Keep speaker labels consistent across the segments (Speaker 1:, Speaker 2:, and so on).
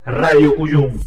Speaker 1: Radio Cuyum.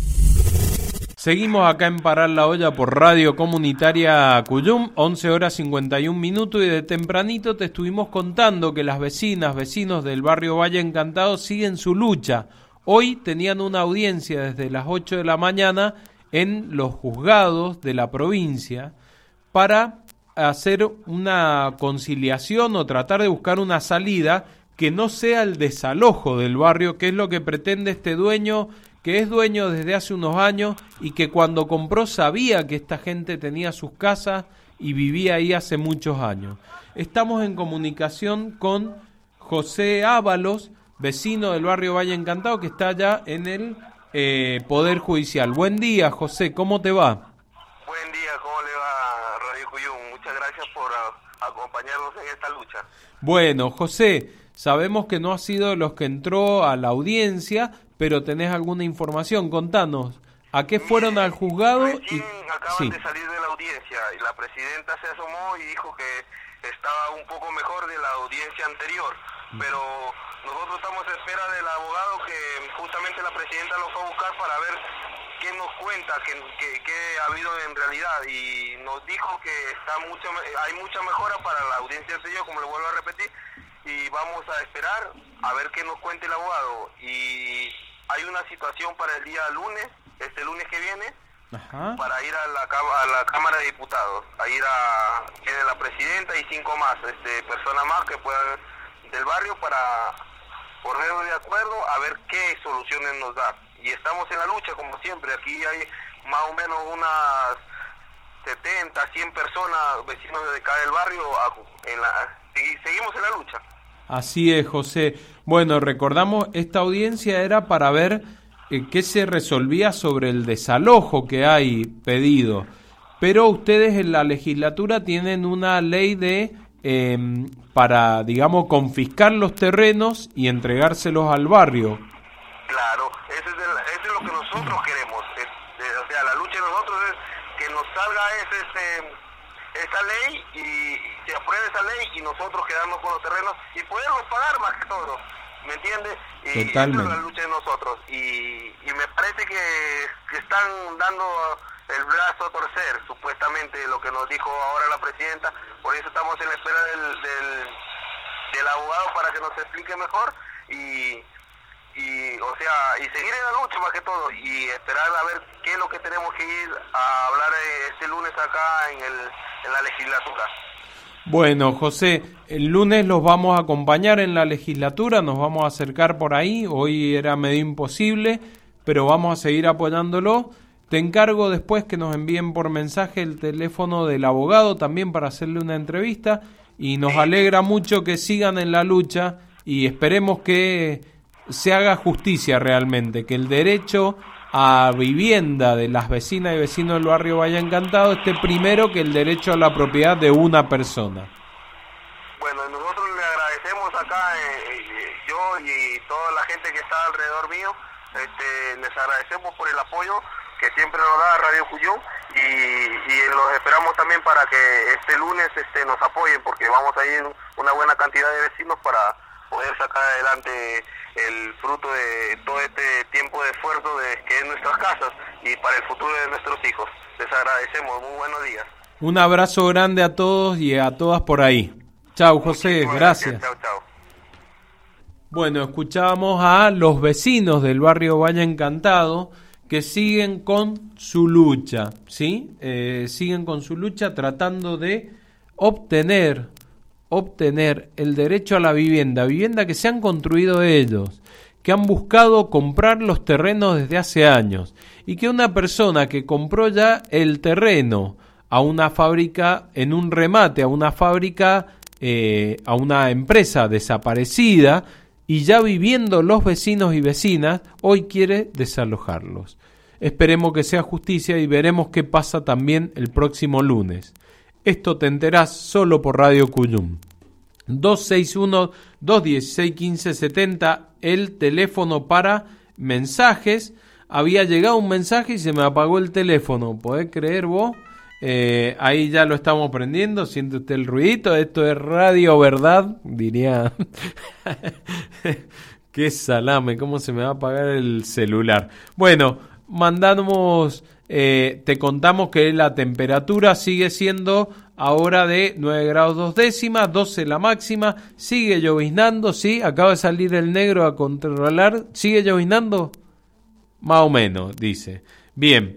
Speaker 2: Seguimos acá en Parar la Olla por Radio Comunitaria Cuyum, 11 horas 51 minutos, y de tempranito te estuvimos contando que las vecinos del barrio Valle Encantado siguen su lucha. Hoy tenían una audiencia desde las 8 de la mañana en los juzgados de la provincia para hacer una conciliación o tratar de buscar una salida que no sea el desalojo del barrio, que es lo que pretende este dueño, que es dueño desde hace unos años y que cuando compró sabía que esta gente tenía sus casas y vivía ahí hace muchos años. Estamos en comunicación con José Ábalos, vecino del barrio Valle Encantado, que está allá en el Poder Judicial. Buen día, José, ¿cómo te va?
Speaker 3: Buen día, ¿cómo le va, Radio Cuyum? Muchas gracias por acompañarnos en esta lucha.
Speaker 2: Bueno, José, sabemos que no has sido de los que entró a la audiencia, pero tenés alguna información. Contanos, ¿a qué fueron al juzgado?
Speaker 3: Recién acaban de salir de la audiencia y la presidenta se asomó y dijo que estaba un poco mejor de la audiencia anterior, pero nosotros estamos a espera del abogado que justamente la presidenta lo fue a buscar para ver qué nos cuenta, qué ha habido en realidad, y nos dijo que hay mucha mejora para la audiencia anterior, como le vuelvo a repetir, y vamos a esperar a ver qué nos cuente el abogado. Y hay una situación para el día lunes, este lunes que viene, para ir a la Cámara de Diputados, tiene la presidenta y 5 más, personas más que puedan del barrio para ponernos de acuerdo a ver qué soluciones nos da. Y estamos en la lucha como siempre. Aquí hay más o menos unas 70, 100 personas, vecinos de acá del barrio, seguimos en la lucha.
Speaker 2: Así es, José. Bueno, recordamos, esta audiencia era para ver qué se resolvía sobre el desalojo que hay pedido. Pero ustedes en la legislatura tienen una ley para, digamos, confiscar los terrenos y entregárselos al barrio.
Speaker 3: Claro, eso es lo que nosotros queremos. O sea, la lucha de nosotros es que nos salga esa ley y se apruebe esa ley y nosotros quedarnos con los terrenos y poderlos pagar más que todo, ¿me entiendes? Y
Speaker 2: totalmente.
Speaker 3: esa es la lucha de nosotros y me parece que están dando el brazo a torcer, supuestamente, lo que nos dijo ahora la presidenta. Por eso estamos en la espera del abogado para que nos explique mejor y seguir en la lucha más que todo y esperar a ver qué es lo que tenemos que ir a hablar este lunes acá en la legislatura.
Speaker 2: Bueno, José, el lunes los vamos a acompañar en la legislatura, nos vamos a acercar por ahí. Hoy era medio imposible, pero vamos a seguir apoyándolo. Te encargo después que nos envíen por mensaje el teléfono del abogado también para hacerle una entrevista, y nos alegra mucho que sigan en la lucha y esperemos que se haga justicia realmente, que el derecho a vivienda de las vecinas y vecinos del barrio Valle Encantado esté primero que el derecho a la propiedad de una persona.
Speaker 3: Bueno, nosotros le agradecemos acá, yo y toda la gente que está alrededor mío, les agradecemos por el apoyo que siempre nos da Radio Cuyum y los esperamos también para que este lunes nos apoyen, porque vamos a ir una buena cantidad de vecinos para poder sacar adelante el fruto de todo este tiempo de esfuerzo que es nuestras casas y para el futuro de nuestros hijos. Les agradecemos, muy buenos días.
Speaker 2: Un abrazo grande a todos y a todas por ahí. Chau, José, gracias.
Speaker 3: Chau.
Speaker 2: Bueno, escuchábamos a los vecinos del barrio Valle Encantado que siguen con su lucha, ¿sí? Siguen con su lucha tratando de obtener el derecho a la vivienda que se han construido ellos, que han buscado comprar los terrenos desde hace años, y que una persona que compró ya el terreno a una fábrica, en un remate, a una fábrica, a una empresa desaparecida, y ya viviendo los vecinos y vecinas, hoy quiere desalojarlos. Esperemos que sea justicia y veremos qué pasa también el próximo lunes. Esto te enterás solo por Radio Cuyum. 261-216-1570, el teléfono para mensajes. Había llegado un mensaje y se me apagó el teléfono. ¿Podés creer vos? Ahí ya lo estamos prendiendo. Siente usted el ruidito. Esto es Radio Verdad, diría Qué salame, cómo se me va a apagar el celular. Bueno, mandamos, te contamos que la temperatura sigue siendo ahora de 9 grados 2 décimas, 12 la máxima, sigue lloviznando, ¿sí? Acaba de salir el negro a controlar, ¿sigue lloviznando? Más o menos, dice. Bien,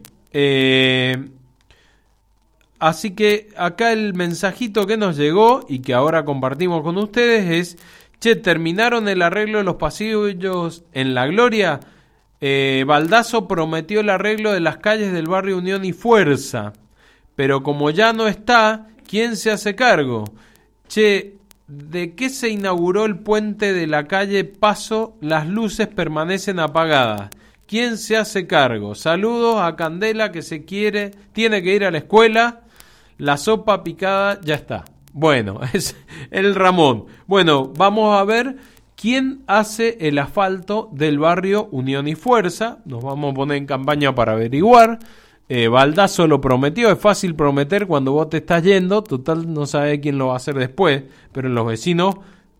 Speaker 2: así que acá el mensajito que nos llegó y que ahora compartimos con ustedes es: che, ¿terminaron el arreglo de los pasillos en La Gloria? Baldazo prometió el arreglo de las calles del barrio Unión y Fuerza, pero como ya no está, ¿quién se hace cargo? Che, ¿de qué se inauguró el puente de la calle Paso? Las luces permanecen apagadas. ¿Quién se hace cargo? Saludos a Candela, que tiene que ir a la escuela. La sopa picada ya está. Bueno, es el Ramón. Bueno, vamos a ver quién hace el asfalto del barrio Unión y Fuerza. Nos vamos a poner en campaña para averiguar. Baldazo lo prometió. Es fácil prometer cuando vos te estás yendo. Total, no sabe quién lo va a hacer después. Pero los vecinos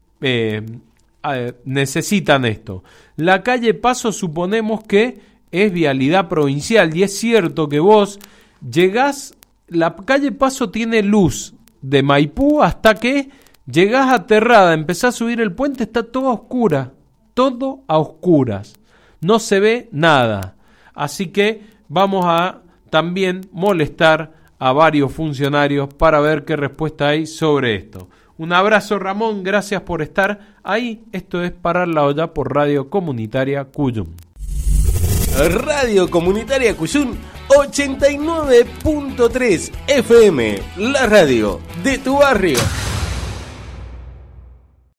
Speaker 2: necesitan esto. La calle Paso suponemos que es vialidad provincial. Y es cierto que vos llegás... La calle Paso tiene luz de Maipú hasta que llegás a Terrada, empezás a subir el puente, está todo a oscuras, todo a oscuras, no se ve nada. Así que vamos a también molestar a varios funcionarios para ver qué respuesta hay sobre esto. Un abrazo, Ramón, gracias por estar ahí. Esto es Parar la Olla por Radio Comunitaria Cuyum.
Speaker 1: Radio Comunitaria Cuyum 89.3 FM, la radio de tu barrio.